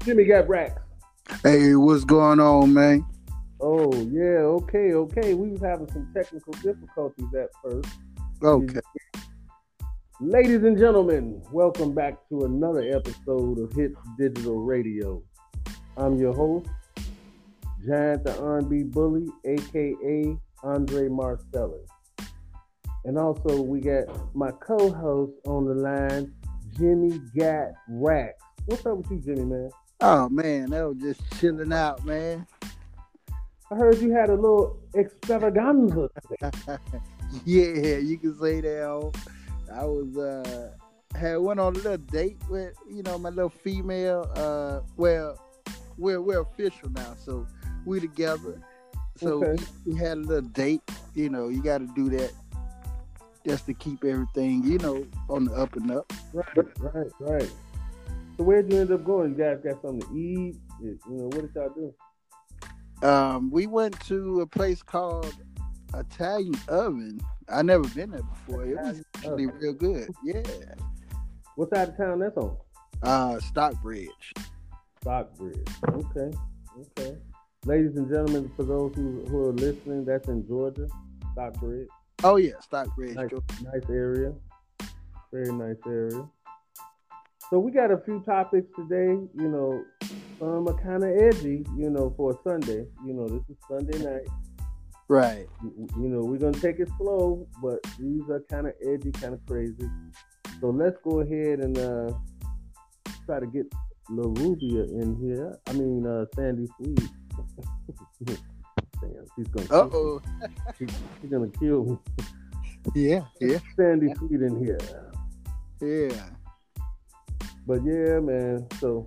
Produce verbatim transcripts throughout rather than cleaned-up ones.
Jimmy got racks. Hey, what's going on, man? Oh yeah, okay, okay. We was having some technical difficulties at first. Okay. Ladies and gentlemen, welcome back to another episode of Hits Digital Radio. I'm your host, Giant the R and B Bully, aka Andre Marcellus. And also we got my co-host on the line, Jimmy Gat Racks. What's up with you, Jimmy, man? Oh man, that was just chilling out, man. I heard you had a little extravaganza today. Yeah, you can say that. I was uh had went on a little date with you know my little female. Uh, well, we're we're official now, so we together. So Okay. we, we had a little date. You know, you got to do that just to keep everything you know on the up and up. Right, right, right. So where'd you end up going? You guys got something to eat? You know, what did y'all do? Um, we went to a place called Italian Oven. I never been there before. It was actually Oven. real good. Yeah. What side of town that's on? Uh, Stockbridge. Stockbridge. Okay, okay. Ladies and gentlemen, for those who, who are listening, that's in Georgia, Stockbridge. Oh yeah, Stockbridge. Nice, Georgia. nice area. Very nice area. So we got a few topics today. You know, some are kind of edgy. You know, for a Sunday. You know, this is Sunday night. Right. You know, we're gonna take it slow, but these are kind of edgy, kind of crazy. So let's go ahead and uh, try to get La Rubia in here. I mean, uh, Sandy Sweet. Damn, she's gonna. Uh oh. She, she's gonna kill me. Yeah. Yeah. Sandy Sweet in here. Yeah. But yeah, man. So,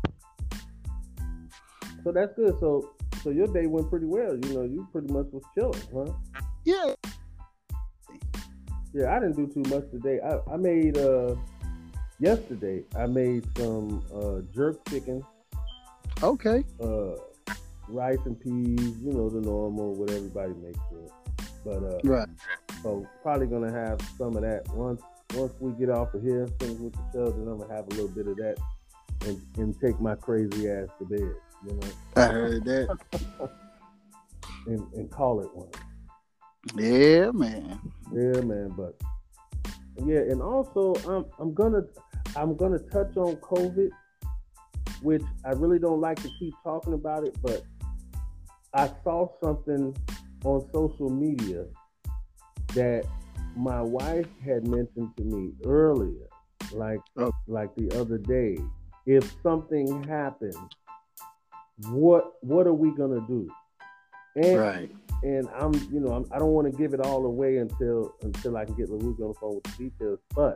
so that's good. So, so your day went pretty well. You know, you pretty much was chilling, huh? Yeah. Yeah, I didn't do too much today. I, I made uh yesterday. I made some uh jerk chicken, Okay. uh rice and peas. You know, the normal what everybody makes it. But uh, Right. so probably gonna have some of that once once we get off of here, finish with the show. Then I'm gonna have a little bit of that and and take my crazy ass to bed. You know. I heard that. and, and call it one. Yeah, man. Yeah, man. But yeah, and also I'm I'm gonna I'm gonna touch on COVID, which I really don't like to keep talking about it, but I saw something on social media that my wife had mentioned to me earlier, like Oh. like the other day. If something happens, what what are we gonna do? And Right. and I'm, you know, I'm, I don't want to give it all away until until I can get LaRue on the phone with the details. But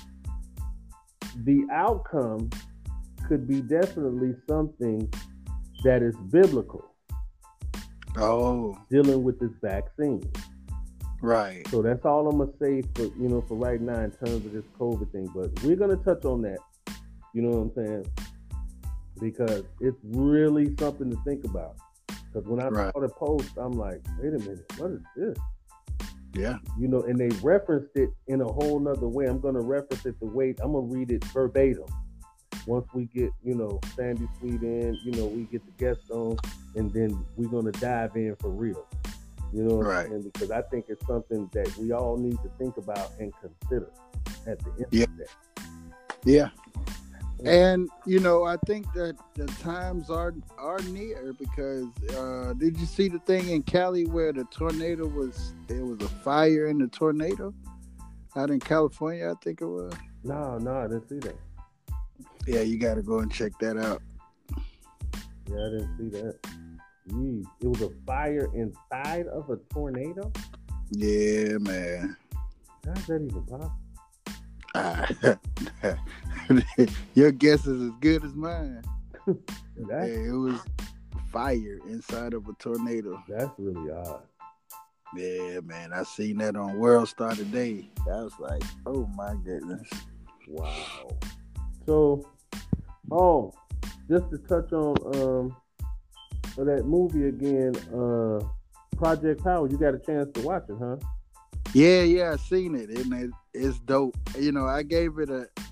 the outcome could be definitely something that is biblical, Oh. dealing with this vaccine. Right. So that's all I'm gonna say for you know for right now in terms of this COVID thing. But we're gonna touch on that. You know what I'm saying? Because it's really something to think about. Because when I Right. saw the post, I'm like, wait a minute, what is this? Yeah. You know, and they referenced it in a whole nother way. I'm going to reference it the way, I'm going to read it verbatim. Once we get, you know, Sandy Sweet in, you know, we get the guest on, and then we're going to dive in for real. You know what Right. I'm saying? Because I think it's something that we all need to think about and consider at the end Yeah. of the day. Yeah. And you know, I think that the times are are near because uh, did you see the thing in Cali where the tornado was? There was a fire in the tornado out in California, I think it was. No, no, I didn't see that. Yeah, you got to go and check that out. Yeah, I didn't see that. Jeez. It was a fire inside of a tornado? Yeah, man. How is that even possible? Ah, your guess is as good as mine. Yeah, That's, it was fire inside of a tornado. that's really odd. Yeah, man. I seen that on World Star today. I was like, oh my goodness. Wow. So, oh, just to touch on um that movie again, uh, Project Power. You got a chance to watch it, huh? Yeah, yeah, I seen it, and it, it's dope. You know, I gave it a,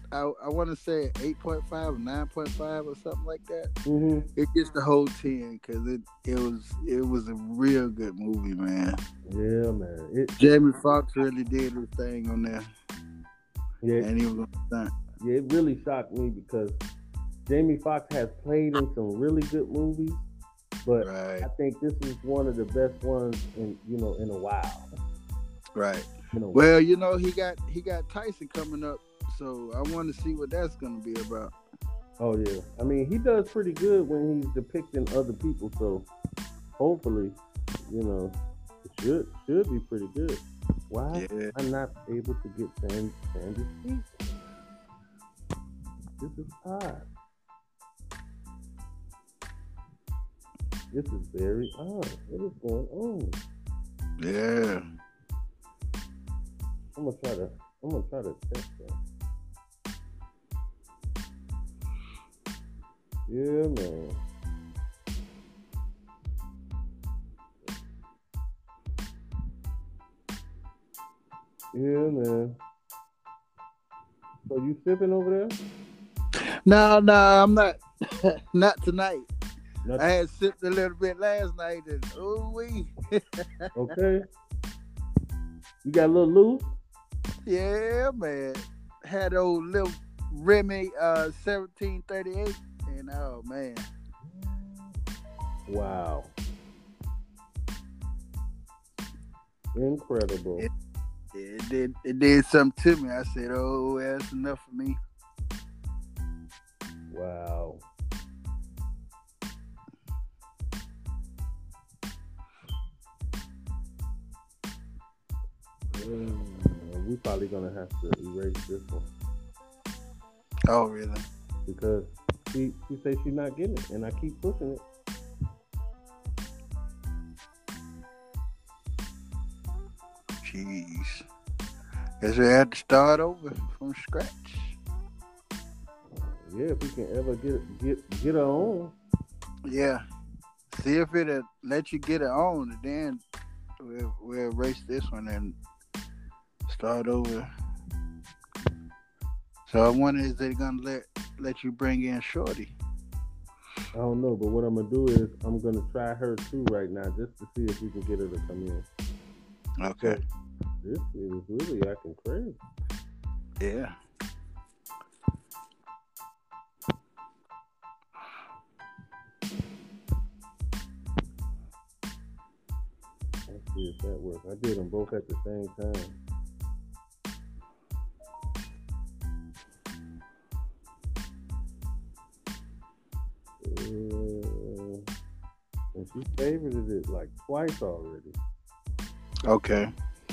I, I want to say eight point five or nine point five or something like that. Mm-hmm. It gets the whole ten because it it was it was a real good movie, man. Yeah, man. It, Jamie Foxx really did his thing on there. Yeah, and he was on stunt. Yeah, it really shocked me because Jamie Foxx has played in some really good movies, but right. I think this is one of the best ones in you know in a while. Right. You know, well, you know he got he got Tyson coming up, so I want to see what that's going to be about. Oh yeah, I mean he does pretty good when he's depicting other people, so hopefully, you know, it should should be pretty good. Why yeah. am I not able to get Sandy Sandy's feet? This is odd. This is very odd. What is going on? Yeah. I'm gonna try to. I'm gonna try to text her. Yeah, man. Yeah, man. So you sipping over there? No, no, I'm not. Not tonight. Not I had sipped a little bit last night, and ooh wee. Okay. You got a little loose? Yeah, man. Had old little Remy uh, seventeen thirty-eight, and oh man. Wow. Incredible. It, it did. It did something to me. I said, "Oh, that's enough for me." Wow. Mm, we probably gonna have to erase this one. Oh, really? Because she she says she's not getting it, and I keep pushing it. Jeez. Guess we had to start over from scratch. Yeah, if we can ever get get get her on. Yeah. See if it'll let you get it on, and then we'll, we'll erase this one and start over. So I wonder, is they gonna let let you bring in Shorty? I don't know, but what I'm gonna do is I'm gonna try her too right now, just to see if we can get her to come in. Okay. This is really acting crazy. Yeah. Let's see if that works. I did them both at the same time. Uh, and she favorited it like twice already. Okay.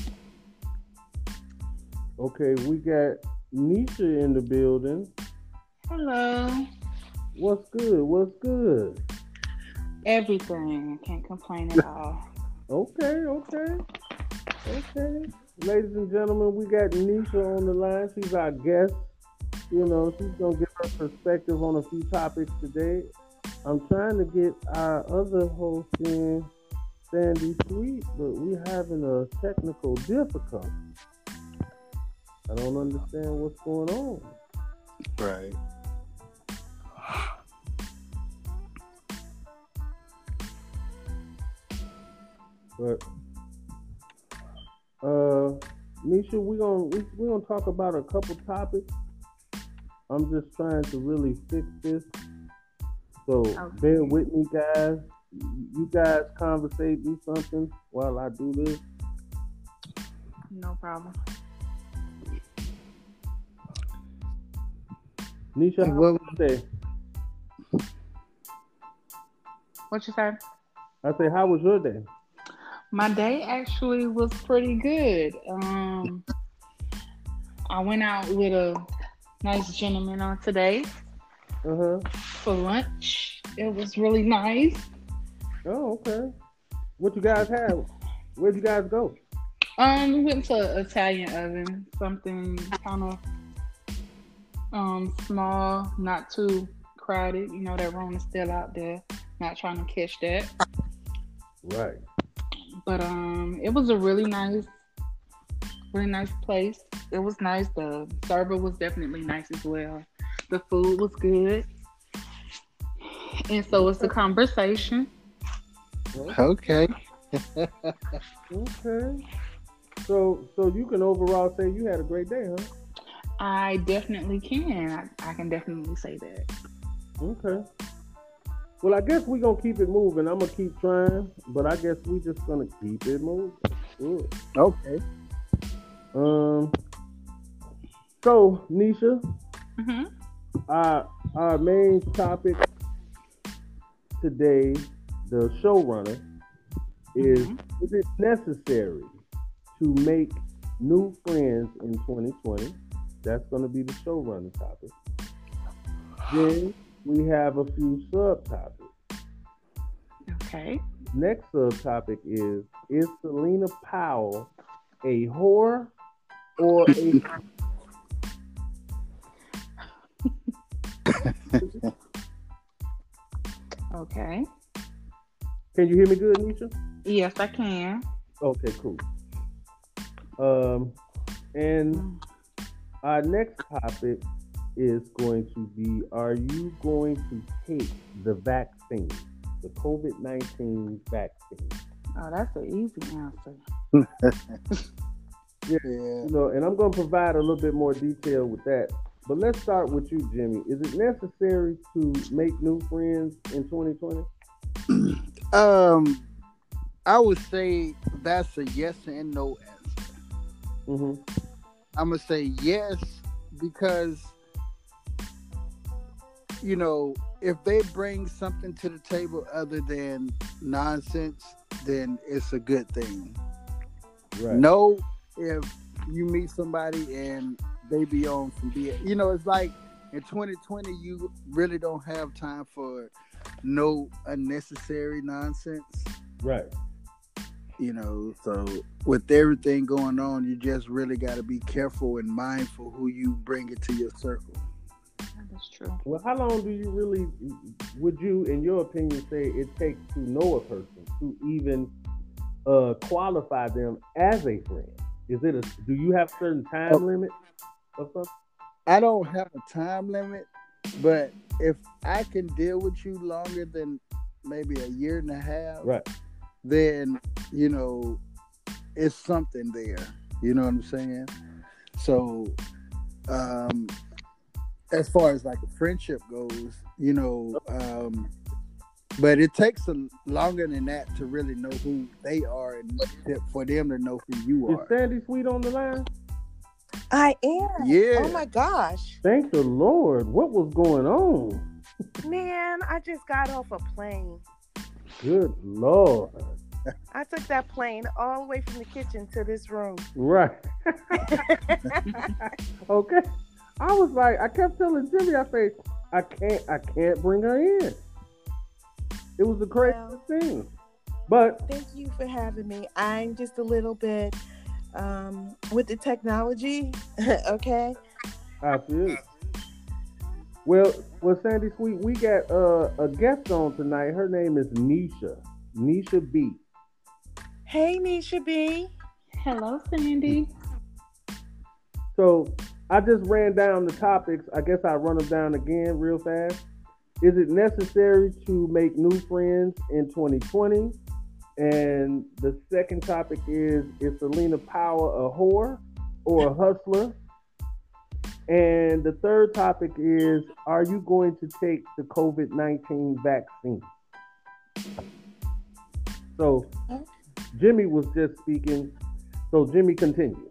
Okay, we got Nisha in the building. Hello. What's good? What's good? Everything. I can't complain at all. Okay, okay. Okay. Ladies and gentlemen, we got Nisha on the line. She's our guest. You know, she's going to give her perspective on a few topics today. I'm trying to get our other host in, Sandy Sweet, but we're having a technical difficulty. I don't understand what's going on. Right. But uh, Nisha, we're gonna we, we're gonna talk about a couple topics. I'm just trying to really fix this. So Okay. bear with me, guys. You guys conversate, do something while I do this. No problem. Nisha, how was your day? What you say? I say, how was your day? My day actually was pretty good. Um, I went out with a nice gentleman on today Uh huh. for lunch. It was really nice. Oh, okay. What you guys have? Where'd you guys go? Um, we went to an Italian oven, something kind of um small, not too crowded. You know, that room is still out there. Not trying to catch that. Right. But um, it was a really nice Really nice place. It was nice. The server was definitely nice as well. The food was good. And so it's a conversation. Okay. Okay. So, so you can overall say you had a great day, huh? I definitely can. I, I can definitely say that. Okay. Well, I guess we're going to keep it moving. I'm going to keep trying, but I guess we just going to keep it moving. Good. Okay. Um. So, Nisha, Mm-hmm. our, our main topic today, the showrunner, is Mm-hmm. is it necessary to make new friends in twenty twenty? That's going to be the showrunner topic. Then we have a few subtopics. Okay. Next subtopic is Is Selena Powell a whore or a. Okay. Can you hear me good, Nisha? Yes, I can. Okay, cool. Um, and our next topic is going to be: Are you going to take the vaccine, the COVID nineteen vaccine? Oh, that's an easy answer. Yeah, Yeah. you know, and I'm going to provide a little bit more detail with that. But let's start with you, Jimmy. Is it necessary to make new friends in twenty twenty? Um, I would say that's a yes and no answer. Mm-hmm. I'm gonna say yes because you know if they bring something to the table other than nonsense, then it's a good thing. Right. No, if you meet somebody and they be on some B S, you know, it's like in twenty twenty you really don't have time for no unnecessary nonsense. Right. You know, so with everything going on, you just really got to be careful and mindful who you bring into your circle. That's true. Well, how long do you really, would you, in your opinion, say it takes to know a person to even uh, qualify them as a friend? Is it a? Do you have certain time Oh. limit or something? I don't have a time limit, but if I can deal with you longer than maybe a year and a half, Right. then, you know, it's something there. You know what I'm saying? So, um, as far as like a friendship goes, you know, um, but it takes a longer than that to really know who they are and for them to know who you Is are. Sandy Sweet on the line? I am. Yeah. Oh my gosh. Thank the Lord. What was going on? Man, I just got off a plane. Good Lord. I took that plane all the way from the kitchen to this room. Right. Okay. I was like, I kept telling Jimmy, I said, I can't, I can't bring her in. It was the craziest Well, thing. But thank you for having me. I'm just a little bit um, with the technology. Okay. I feel it. Well, well, Sandy Sweet, we got uh, a guest on tonight. Her name is Nisha. Nisha B. Hey, Nisha B. Hello, Sandy. So I just ran down the topics. I guess I'll run them down again real fast. Is it necessary to make new friends in twenty twenty? And the second topic is, is Selena Powell a whore or a hustler? And the third topic is, are you going to take the COVID nineteen vaccine? So Jimmy was just speaking. So Jimmy, continue.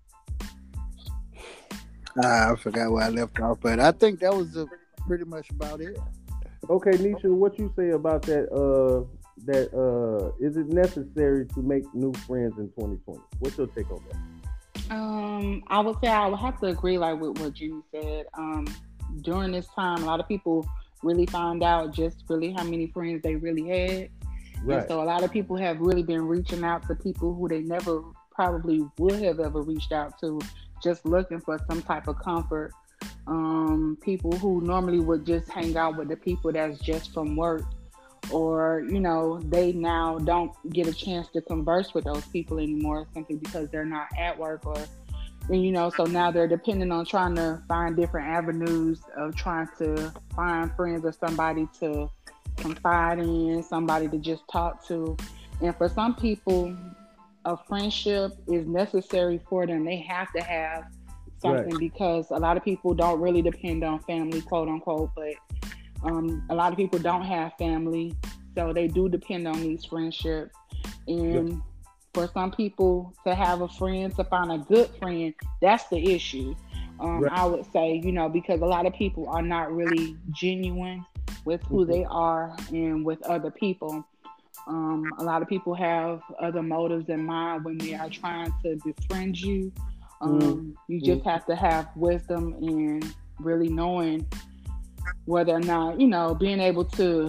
Ah, I forgot where I left off, but I think that was uh pretty much about it. Okay, Nisha, what you say about that? Uh, that uh, is it necessary to make new friends in twenty twenty? What's your take on that? Um, I would say I would have to agree, like with what Jimmy said. Um, during this time, a lot of people really found out just really how many friends they really had. Right. And so a lot of people have really been reaching out to people who they never probably would have ever reached out to, just looking for some type of comfort. Um, people who normally would just hang out with the people that's just from work or you know they now don't get a chance to converse with those people anymore simply because they're not at work, or and you know so now they're dependent on trying to find different avenues of trying to find friends or somebody to confide in, somebody to just talk to. And for some people, a friendship is necessary for them. They have to have something, right? Because a lot of people don't really depend on family, quote unquote, but um, a lot of people don't have family, so they do depend on these friendships. And yep. for some people to have a friend, to find a good friend, that's the issue. Um, right. I would say, you know, because a lot of people are not really genuine with who mm-hmm. they are and with other people. Um, a lot of people have other motives in mind when they are trying to befriend you. Um, mm-hmm. You just have to have wisdom and really knowing whether or not, you know, being able to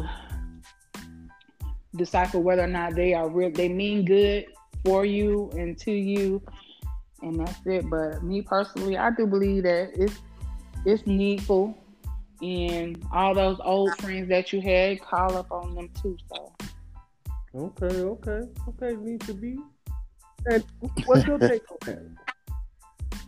decipher whether or not they are real, they mean good for you and to you, and that's it. But me personally, I do believe that it's it's needful, and all those old friends that you had, call up on them too. So okay, okay, okay, need to be. And what's your take on that?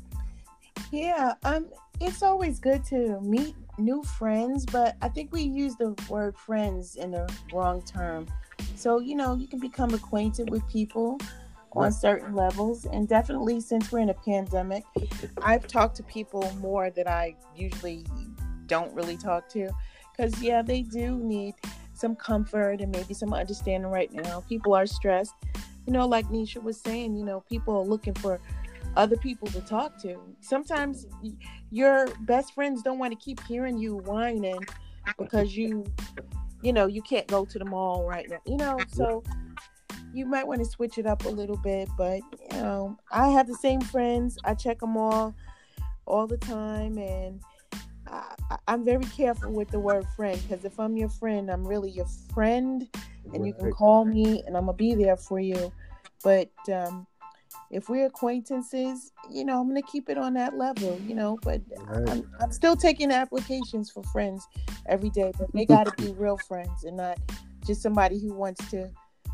Yeah, um, it's always good to meet new friends, but I think we use the word friends in the wrong term. So, you know, you can become acquainted with people right. on certain levels. And definitely since we're in a pandemic, I've talked to people more that I usually don't really talk to. Because, yeah, they do need some comfort and maybe some understanding right now. People are stressed. You know, like Nisha was saying, you know, people are looking for other people to talk to. Sometimes your best friends don't want to keep hearing you whining because you, you know, you can't go to the mall right now, you know, so you might want to switch it up a little bit. But, you know, I have the same friends. I check them all, all the time. And I, I'm very careful with the word friend, because if I'm your friend, I'm really your friend, and right. you can call me and I'm going to be there for you. But, um, if we're acquaintances, you know, I'm going to keep it on that level, you know, but right. I'm, I'm still taking applications for friends every day, but they got to be real friends and not just somebody who wants to,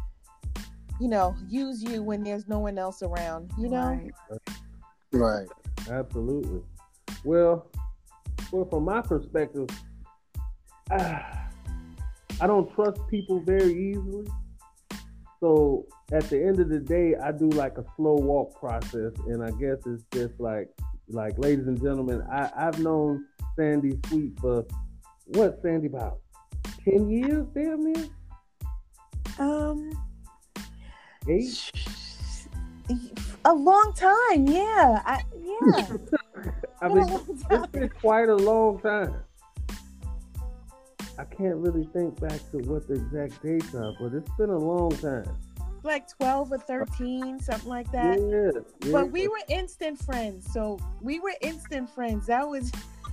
you know, use you when there's no one else around, you know? Right. right. Absolutely. Well, well, from my perspective, uh, I don't trust people very easily. So at the end of the day, I do like a slow walk process, and I guess it's just like, like, ladies and gentlemen, I, I've known Sandy Sweet for what, Sandy, about ten years, damn near? Um, eight? A long time, yeah. I, yeah. I mean, it's been quite a long time. I can't really think back to what the exact dates are, but it's been a long time. Like twelve or thirteen, something like that. Yeah, yeah. But we were instant friends, so we were instant friends. That was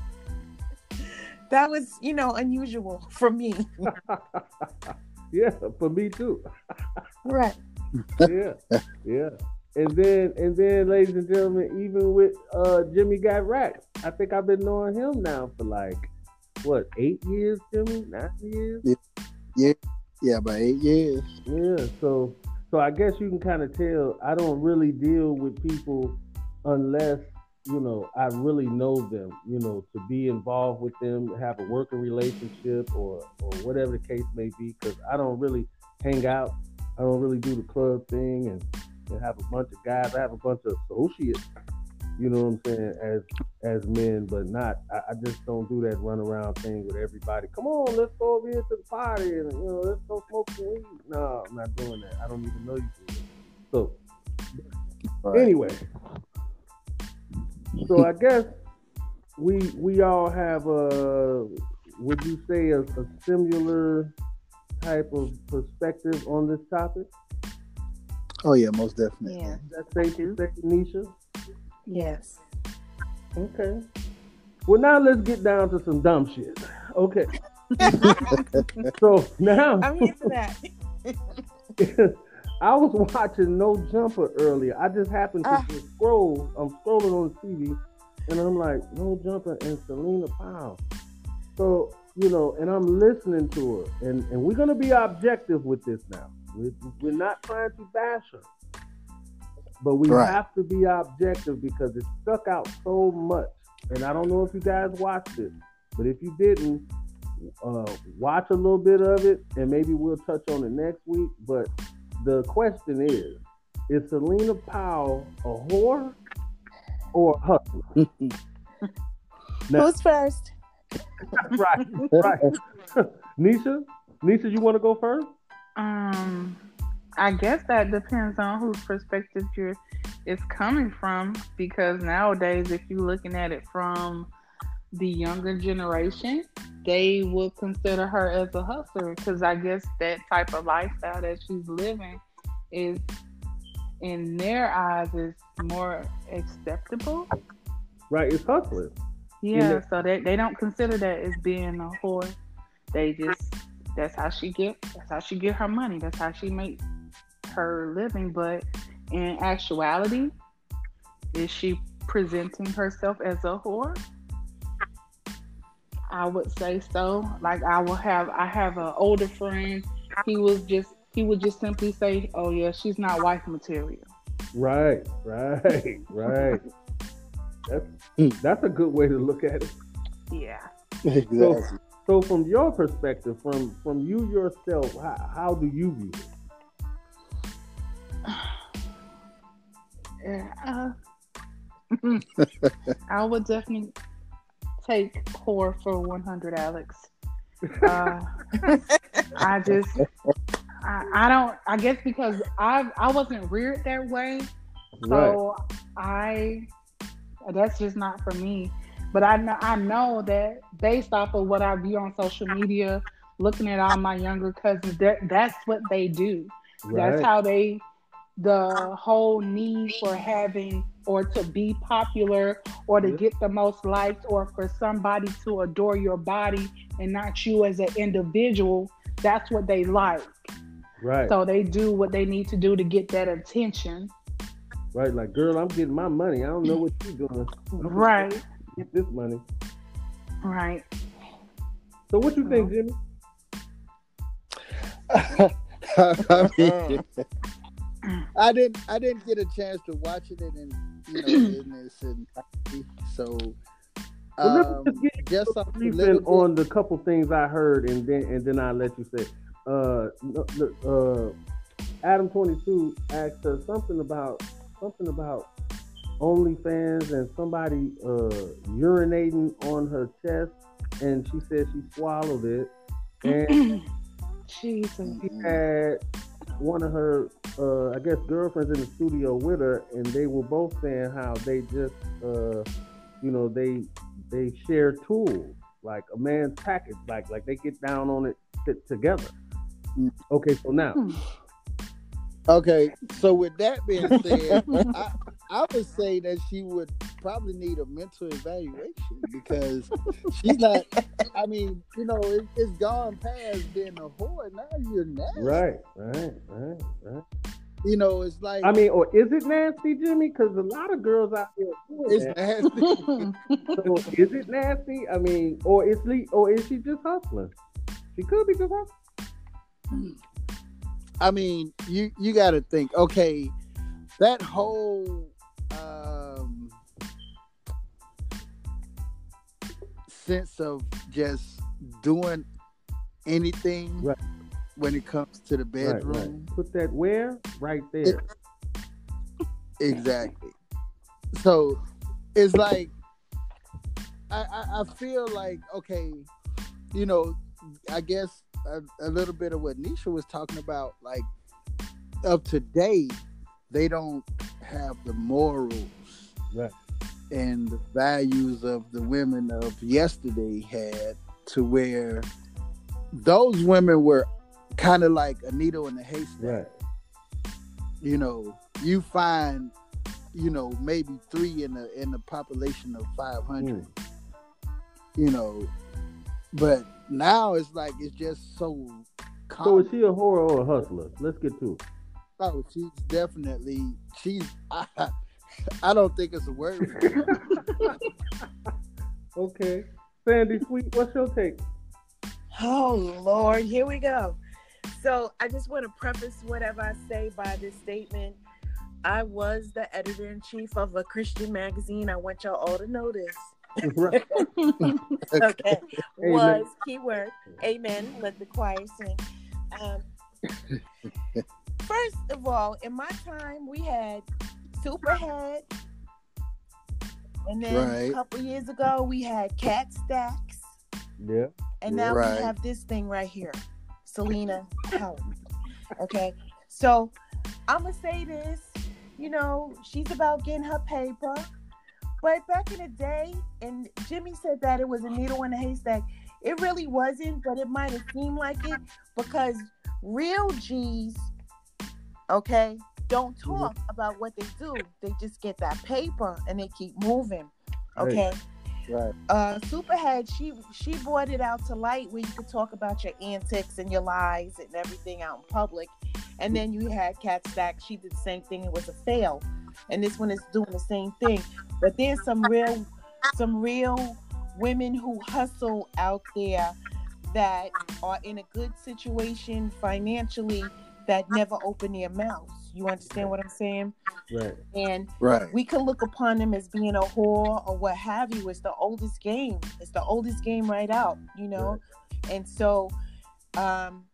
that was, you know, unusual for me. Yeah, for me too. Right. Yeah, yeah. And then, and then, ladies and gentlemen, even with uh, Jimmy Got Racks, I think I've been knowing him now for like, what, eight years, Jimmy? Nine years? Yeah, yeah, yeah, about eight years. Yeah, so so I guess you can kind of tell I don't really deal with people unless, you know, I really know them, you know, to be involved with them, have a working relationship or, or whatever the case may be, because I don't really hang out. I don't really do the club thing and, and have a bunch of guys. I have a bunch of associates, you know what I'm saying, as as men, but not, I, I just don't do that run around thing with everybody. Come on, let's go over here to the party and, you know, let's go smoke some weed. No, I'm not doing that. I don't even know you do it. So, right. Anyway, so I guess we we all have a, would you say, a, a similar type of perspective on this topic? Oh yeah, most definitely. Yeah. That's safe to say, Nisha? Yes. Okay. Well, now let's get down to some dumb shit. Okay. So now I'm here for that. I was watching No Jumper earlier. I just happened to uh, just scroll. I'm scrolling on T V, and I'm like, No Jumper and Selena Powell. So you know, and I'm listening to her, and, and we're gonna be objective with this now. We're, we're not trying to bash her, but we Right. have to be objective because it stuck out so much. And I don't know if you guys watched it, but if you didn't, uh, watch a little bit of it, and maybe we'll touch on it next week. But the question is: is Selena Powell a whore or a hustler? Now, Who's first? right, right. Nisha, Nisha, you want to go first? Um, I guess that depends on whose perspective you're it's coming from. Because nowadays, if you're looking at it from the younger generation, they will consider her as a hustler. Because I guess that type of lifestyle that she's living is, in their eyes, is more acceptable. Right, it's hustling. Yeah, Yeah. so they, they don't consider that as being a whore. They just, that's how she get that's how she get her money. That's how she makes her living. But in actuality, is she presenting herself as a whore? I would say so. Like I will have I have an older friend. He was just he would just simply say, "Oh yeah, she's not wife material." Right, right, right. That's that's a good way to look at it. Yeah. Exactly. So, so from your perspective, from from you yourself, how, how do you view it? Yeah, uh, I would definitely take whore for one hundred, Alex. Uh, I just, I, I don't, I guess because I I wasn't reared that way, so I, that's just not for me. But I know, I know that based off of what I view on social media, looking at all my younger cousins, that that's what they do. Right. That's how they, the whole need for having or to be popular or to Yeah. get the most likes or for somebody to adore your body and not you as an individual, that's what they like. Right. So they do what they need to do to get that attention. Right. Like, girl, I'm getting my money. I don't know what you're doing. Right. Get this money. Right. So what you think, Jimmy? I mean, I didn't. I didn't get a chance to watch it, and you know, in this, and so Well, um, let me just give you just a a briefing little bit. on the couple things I heard, and then and then I'll let you say. Uh, uh, Adam twenty-two asked her something about something about OnlyFans and somebody uh, urinating on her chest, and she said she swallowed it, and Jesus. she had one of her, uh, I guess, girlfriends in the studio with her, and they were both saying how they just, uh, you know, they they share tools, like a man's package, like like they get down on it t- together. Okay, so now, Okay, so with that being said, I, I would say that she would probably need a mental evaluation because she's not. I mean, you know, it, it's gone past being a whore. Now you're nasty. right, right, right, right. You know, it's like I mean, or is it nasty, Jimmy? Because a lot of girls out here doing it's that. nasty. So is it nasty? I mean, or is le- or is she just hustling? She could be just hustling. I mean, you you got to think. Okay, that whole um, sense of just doing anything Right. when it comes to the Right, bedroom. right. Put that where? Right there. Exactly. So it's like I, I, I feel like okay, you know, I guess a, a little bit of what Nisha was talking about, like of today, they don't have the morals Right. and the values of the women of yesterday had, to where those women were kind of like a needle in a haystack. Right. You know, you find, you know, maybe three in the in the population of five hundred. Mm. You know, but now it's like it's just so So common. is she a whore or a hustler? Let's get to it. Oh, she's definitely she's. I, I don't think it's a word. For her. Okay. Sandy Sweet, what's your take? Oh Lord, here we go. So I just want to preface whatever I say by this statement. I was the editor in chief of a Christian magazine. I want y'all all to know this. Right. Okay. Amen. Was keyword. Amen. Let the choir sing. Um, first of all, in my time, we had Superhead. And then Right. a couple years ago, we had Cat Stacks. Yeah. And now Right. we have this thing right here, Selena Howard. Okay, so I'm gonna say this. You know, she's about getting her paper, but back in the day, and Jimmy said that it was a needle in a haystack. It really wasn't, but it might have seemed like it because real G's, okay, don't talk mm-hmm. about what they do. They just get that paper and they keep moving. Okay. Right. Right. Uh, Superhead, she she brought it out to light where you could talk about your antics and your lies and everything out in public. And then you had Cat Stack. She did the same thing. It was a fail. And this one is doing the same thing. But there's some real some real women who hustle out there that are in a good situation financially that never open their mouths. You understand what I'm saying? Right. And right. we can look upon them as being a whore or what have you. It's the oldest game. It's the oldest game right out, you know? Right. And so um,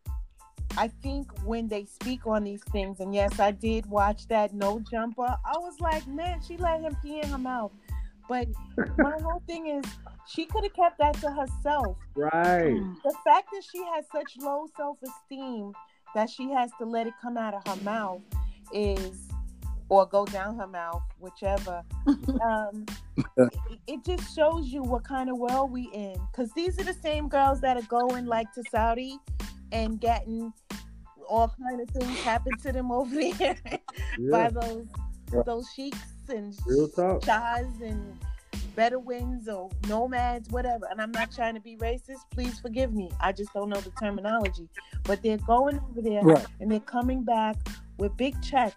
I think when they speak on these things, and yes, I did watch that No Jumper, I was like, man, she let him pee in her mouth. But my whole thing is, she could have kept that to herself. Right. The fact that she has such low self-esteem that she has to let it come out of her mouth is, or go down her mouth, whichever. um, it, it just shows you what kind of world we in. Because these are the same girls that are going like to Saudi and getting all kind of things happen to them over there yeah. by those those sheiks and shahs and Bedouins or nomads, whatever. And I'm not trying to be racist. Please forgive me. I just don't know the terminology. But they're going over there right. and they're coming back with big checks.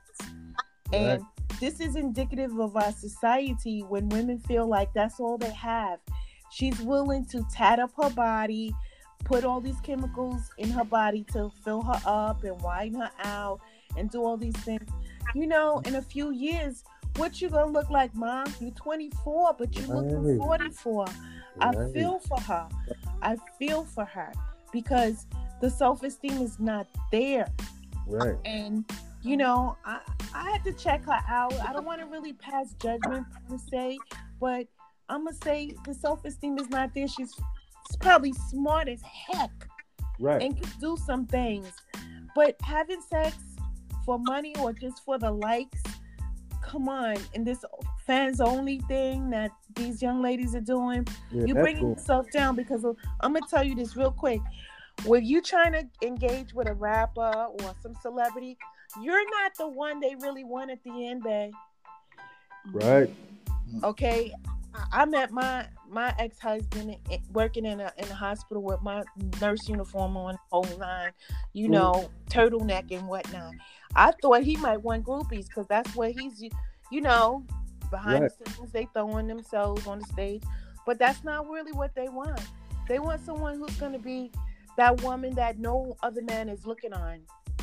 And right. this is indicative of our society when women feel like that's all they have. She's willing to tat up her body, put all these chemicals in her body to fill her up and widen her out and do all these things. You know, in a few years, what you gonna look like, Mom? You're twenty-four, but you look right. forty-four. Right. I feel for her. I feel for her because the self-esteem is not there. Right. And you know, I, I had to check her out. I don't want to really pass judgment per se, but I'm gonna say the self-esteem is not there. She's, she's probably smart as heck, right, and can do some things. But having sex for money or just for the likes, come on. And this fans only thing that these young ladies are doing, yeah, you're bringing cool. yourself down because of, I'm gonna tell you this real quick. When you trying to engage with a rapper or some celebrity, you're not the one they really want at the end, babe. Right. Okay. I met my my ex-husband working in a in a hospital with my nurse uniform on, whole line, you know, mm. turtleneck and whatnot. I thought he might want groupies because that's what he's, you know, behind right. the scenes, they throwing themselves on the stage. But that's not really what they want. They want someone who's going to be that woman that no other man is looking on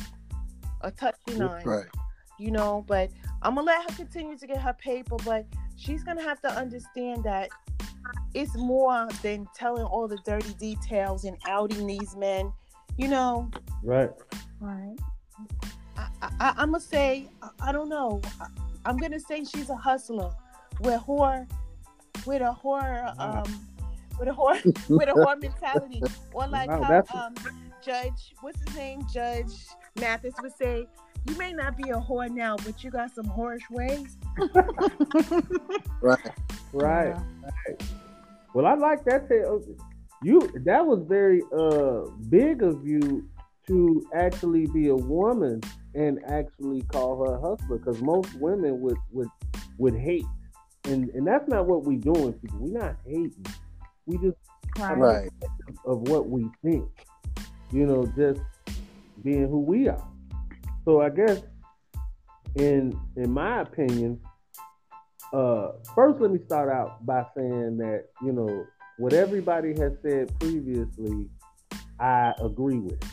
or touching on. Right. You know, but I'm going to let her continue to get her paper, but she's going to have to understand that it's more than telling all the dirty details and outing these men, you know. Right. Right. I, I, I'm going to say, I, I don't know. I, I'm going to say she's a hustler with whore, with a whore, um, with a whore, with a whore mentality. Or like wow, how um, Judge, what's his name? Judge Mathis would say, you may not be a whore now, but you got some whorish ways. Right. Right. Yeah. Right. Well, I like that. You that was very uh big of you to actually be a woman and actually call her a hustler, because most women would would would hate, and and that's not what we doing, people. We're not hating. We just right of what we think. You know, just being who we are. So I guess, in in my opinion, uh, first let me start out by saying that, you know, what everybody has said previously, I agree with.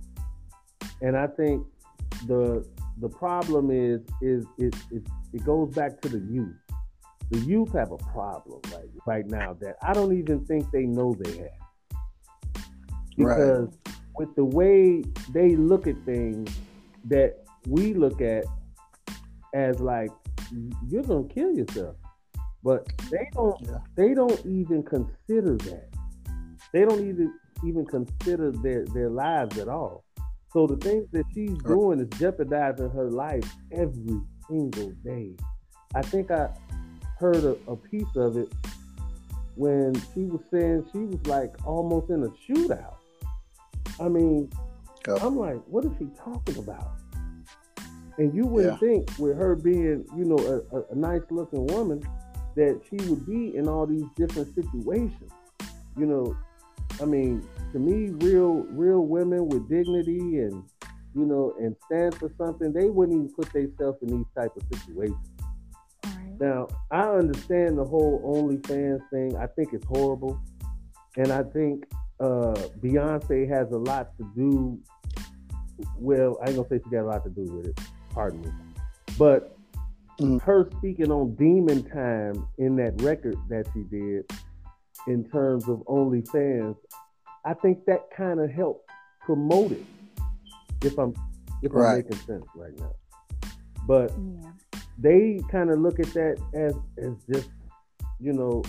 And I think the the problem is is it it, it goes back to the youth. The youth have a problem right right now that I don't even think they know they have. Because right. with the way they look at things that we look at as like you're gonna kill yourself. But they don't yeah. they don't even consider that. They don't even even consider their, their lives at all. So the things that she's doing is jeopardizing her life every single day. I think I heard a, a piece of it when she was saying she was like almost in a shootout. I mean, oh. I'm like, what is she talking about? And you wouldn't yeah. think with her being, you know, a, a, a nice looking woman that she would be in all these different situations. You know, I mean, to me, real real women with dignity and, you know, and stand for something, they wouldn't even put themselves in these type of situations. Right. Now, I understand the whole OnlyFans thing. I think it's horrible. And I think uh, Beyonce has a lot to do, well, I ain't gonna say she got a lot to do with it, pardon me. But mm. her speaking on Demon Time in that record that she did in terms of OnlyFans, I think that kind of helped promote it. If I'm if right. I'm making sense right now, but yeah. they kind of look at that as as just, you know,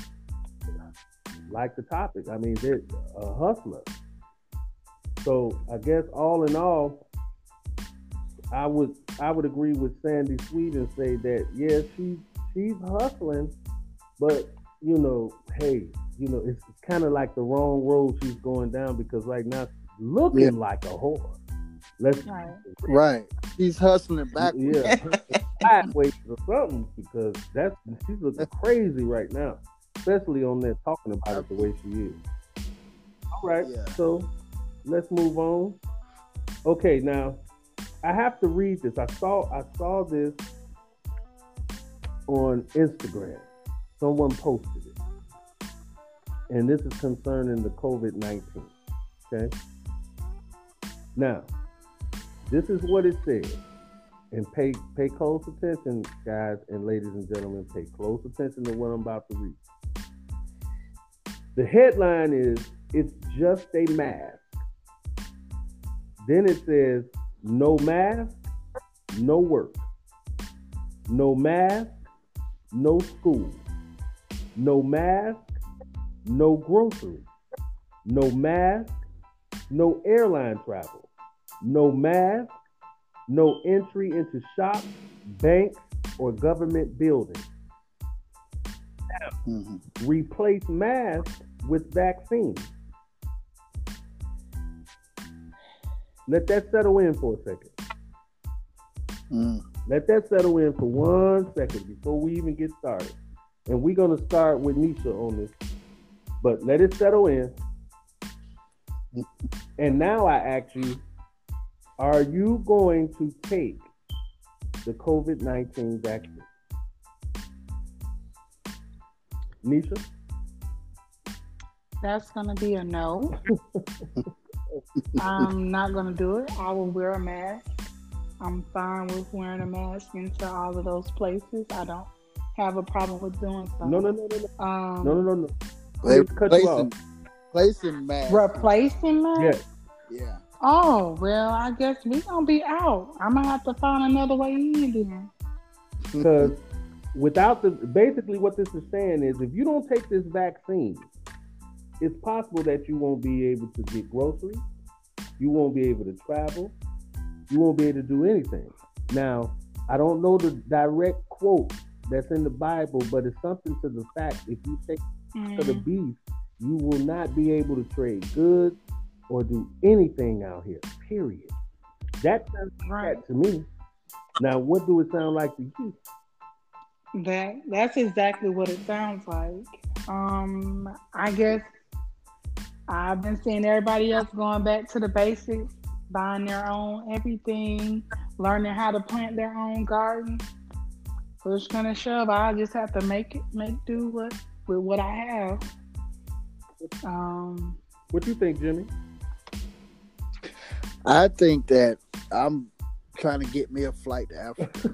like the topic. I mean, they're a hustler. So I guess all in all, I would I would agree with Sandy Sweet and say that yeah, she she's hustling, but you know, hey, you know, it's, it's kind of like the wrong road she's going down because right now she's looking yeah. like a whore. Let's right. right. She's hustling backwards. Yeah, sideways or something because that's she's looking crazy right now, especially on there talking about it the way she is. All right, yeah. So let's move on. Okay, now I have to read this. I saw I saw this on Instagram. Someone posted it. And this is concerning the covid nineteen. Okay? Now, this is what it says. And pay pay close attention, guys and ladies and gentlemen. Pay close attention to what I'm about to read. The headline is, "It's just a mask." Then it says, "No mask, no work. No mask, no school. No mask, no groceries. No mask, no airline travel. No mask, no entry into shops, banks, or government buildings." Now, mm-hmm. replace masks with vaccines. Let that settle in for a second. Mm. Let that settle in for one second before we even get started. And we're going to start with Nisha on this. But let it settle in. And now I ask you, are you going to take the covid nineteen vaccine? Nisha? That's going to be a no. I'm not going to do it. I will wear a mask. I'm fine with wearing a mask into all of those places. I don't have a problem with doing so. No, no, no, no, no. Um, no, no, no, no. They replacing, replacing masks. Replacing masks? Yeah. Yeah. Oh, well, I guess we going to be out. I'm going to have to find another way in then. Because without the, basically what this is saying is if you don't take this vaccine, it's possible that you won't be able to get groceries. You won't be able to travel. You won't be able to do anything. Now, I don't know the direct quote that's in the Bible, but it's something to the fact if you take mm. to the beast, you will not be able to trade goods or do anything out here, period. That sounds right that to me. Now, what do it sound like to you? That that's exactly what it sounds like. Um, I guess I've been seeing everybody else going back to the basics, buying their own everything, learning how to plant their own garden. Push gonna shove, I just have to make it, make do with, with what I have. Um, what you think, Jimmy? I think that I'm trying to get me a flight to Africa.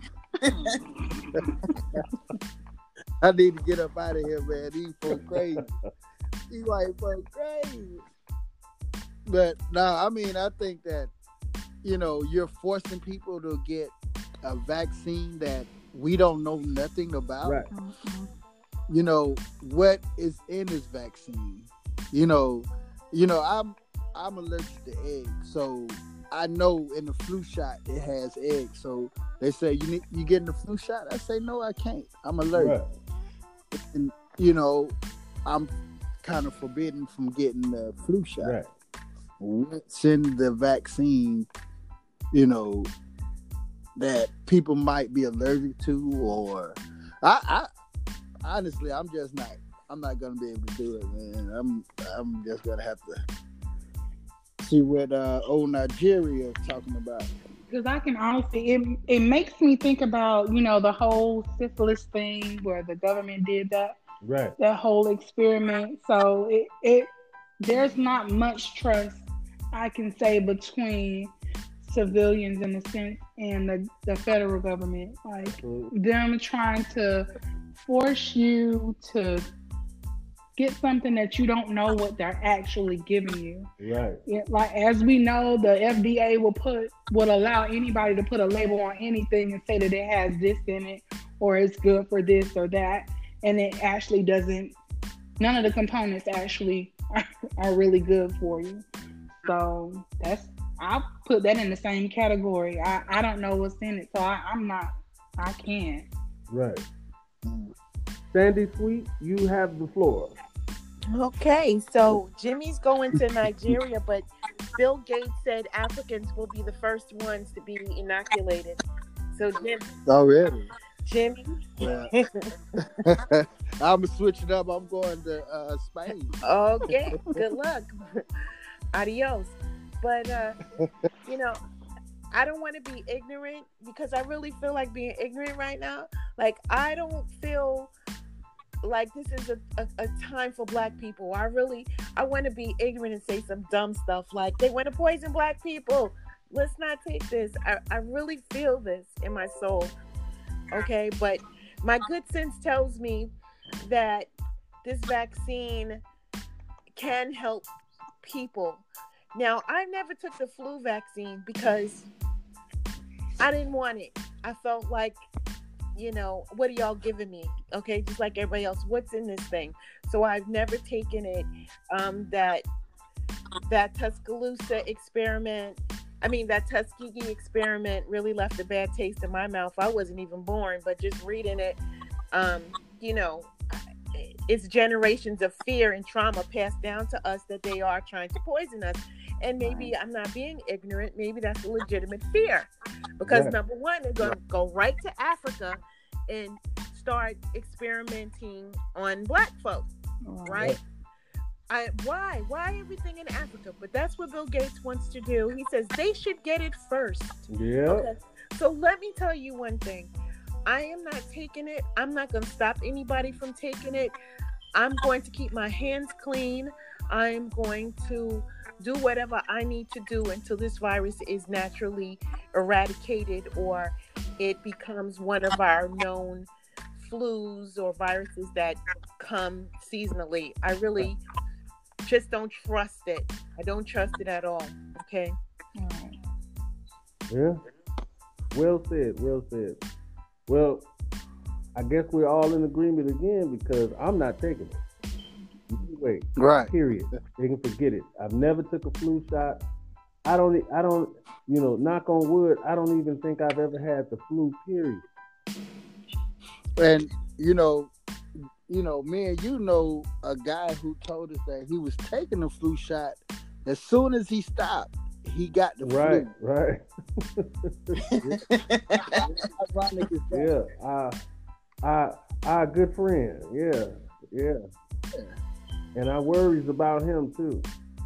I need to get up out of here, man. These folks crazy. These white folks crazy. But no, nah, I mean, I think that, you know, you're forcing people to get a vaccine that we don't know nothing about. Right. You know, what is in this vaccine? You know, you know, I'm I'm allergic to eggs, so I know in the flu shot it has eggs. So they say you need you getting the flu shot. I say no, I can't. I'm allergic. Right. And you know, I'm kind of forbidden from getting the flu shot. Right. What's in the vaccine, you know, that people might be allergic to, or I, I honestly, I'm just not. I'm not gonna be able to do it, man. I'm, I'm just gonna have to see what uh, old Nigeria is talking about. Because I can honestly, it it makes me think about, you know, the whole syphilis thing where the government did that, right? That whole experiment. So it it there's not much trust, I can say, between civilians in a sense and the, the federal government. Like mm-hmm. them trying to force you to get something that you don't know what they're actually giving you. Right. It, like as we know, the F D A will put will allow anybody to put a label on anything and say that it has this in it or it's good for this or that, and it actually doesn't. None of the components actually are, are really good for you. So that's I put that in the same category. I, I don't know what's in it, so I, I'm not. I can't. Right. Sandy Sweet, you have the floor. Okay, so Jimmy's going to Nigeria, but Bill Gates said Africans will be the first ones to be inoculated. So Jim. Already. Jimmy. Yeah. I'm switching up. I'm going to uh, Spain. Okay. Good luck. Adios. But uh, you know, I don't want to be ignorant because I really feel like being ignorant right now. Like I don't feel like this is a, a, a time for black people. I really, I want to be ignorant and say some dumb stuff like they want to poison black people. Let's not take this. I, I really feel this in my soul. Okay. But my good sense tells me that this vaccine can help people. Now, I never took the flu vaccine because I didn't want it. I felt like, you know, what are y'all giving me? Okay, just like everybody else, what's in this thing? So I've never taken it. Um, that that Tuscaloosa experiment, I mean, that Tuskegee experiment really left a bad taste in my mouth. I wasn't even born, but just reading it, um, you know, it's generations of fear and trauma passed down to us that they are trying to poison us. And maybe I'm not being ignorant. Maybe that's a legitimate fear. Because yeah. number one, they're going to go right to Africa and start experimenting on black folks, right? Yeah. I, why? Why everything in Africa? But that's what Bill Gates wants to do. He says they should get it first. Yeah. Okay. So let me tell you one thing. I am not taking it. I'm not going to stop anybody from taking it. I'm going to keep my hands clean. I'm going to do whatever I need to do until this virus is naturally eradicated or it becomes one of our known flus or viruses that come seasonally. I really just don't trust it. I don't trust it at all. Okay? All right. Yeah. Well said. Well said. Well, I guess we're all in agreement again because I'm not taking it. Wait, right. Period. They can forget it. I've never took a flu shot. I don't. I don't. You know, knock on wood. I don't even think I've ever had the flu. Period. And you know, you know, me and you know a guy who told us that he was taking the flu shot. As soon as he stopped, he got the right, flu. Right. Yeah. I, I, I, a good friend. Yeah. Yeah. Yeah. And I worries about him too.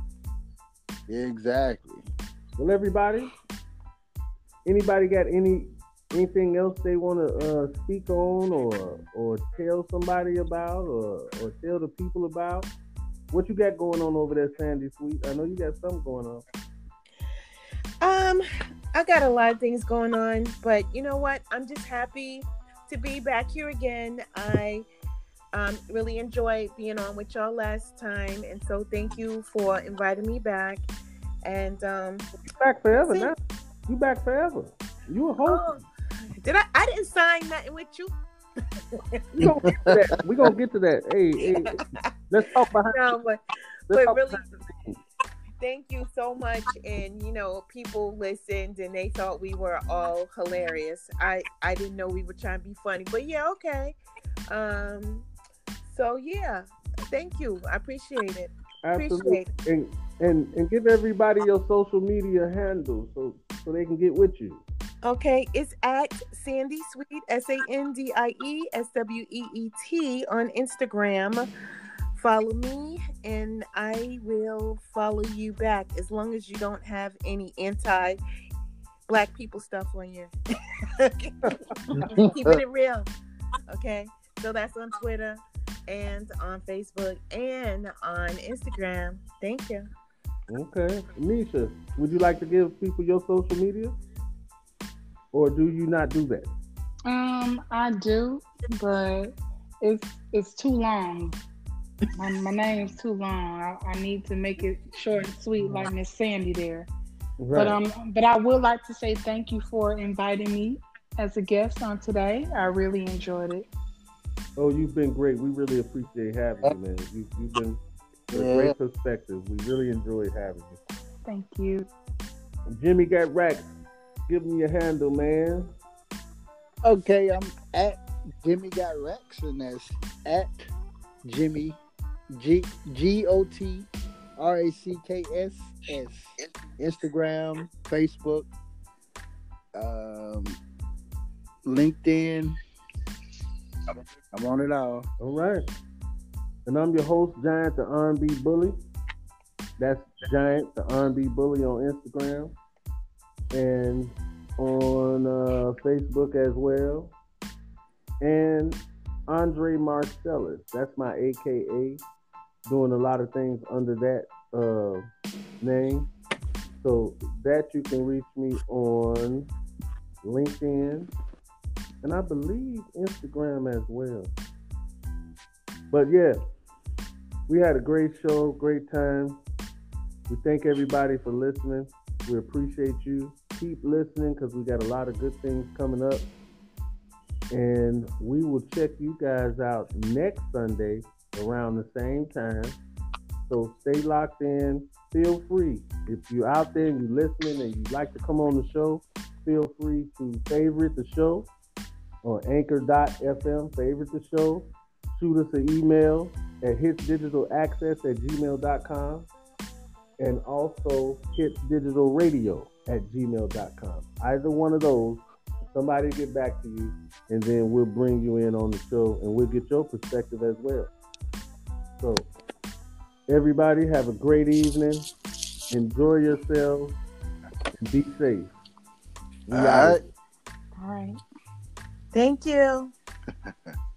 Exactly. Well, everybody, anybody got any anything else they want to uh, speak on or or tell somebody about or, or tell the people about? What you got going on over there, Sandy Sweet? I know you got something going on. Um, I got a lot of things going on, but you know what? I'm just happy to be back here again. I um, really enjoyed being on with y'all last time, and so thank you for inviting me back. And um, You back forever see- now. You back forever. You a host. oh, did I? I didn't sign nothing with you. We gonna get to that. We gonna get to that. Hey, hey, hey. Let's talk behind. No, but let's but talk really, behind the scenes. thank you so much. And you know, people listened and they thought we were all hilarious. I I didn't know we were trying to be funny, but yeah, okay. Um, so yeah, thank you. I appreciate it. Absolutely. Appreciate it. And, and and give everybody your social media handle so so they can get with you. Okay, it's at Sandy Sweet, S A N D I E S W E E T on Instagram. Follow me and I will follow you back as long as you don't have any anti black people stuff on you. Keeping it real. Okay, so that's on Twitter and on Facebook and on Instagram. Thank you. Okay. Nisha, would you like to give people your social media? Or do you not do that? Um, I do, but it's it's too long. My, my name's too long. I, I need to make it short and sweet, like Miss Sandy there. Right. But um, but I would like to say thank you for inviting me as a guest on today. I really enjoyed it. Oh, you've been great. We really appreciate having you, man. You, you've been a Yeah. great perspective. We really enjoyed having you. Thank you. Jimmy got racks. Give me your handle, man. Okay, I'm at Jimmy Got Rex, and that's at Jimmy G G O T R A C K S S. Instagram, Facebook, um, LinkedIn. I'm on it all. All right. And I'm your host, Giant the R and B Bully. That's Giant the R and B Bully on Instagram and on uh, Facebook as well. And Andre Marcellus, that's my A K A, doing a lot of things under that uh, name. So that you can reach me on LinkedIn and I believe Instagram as well. But yeah, we had a great show, great time. We thank everybody for listening. We appreciate you. Keep listening because we got a lot of good things coming up. And we will check you guys out next Sunday around the same time. So stay locked in. Feel free. If you're out there and you're listening and you'd like to come on the show, feel free to favorite the show on anchor dot f m. Favorite the show. Shoot us an email at hitsdigitalaccess at gmail dot com and also hitsdigitalradio at gmail dot com. Either one of those, somebody get back to you, and then we'll bring you in on the show, and we'll get your perspective as well. So, everybody have a great evening. Enjoy yourselves. And be safe. We All out. right. All right. Thank you.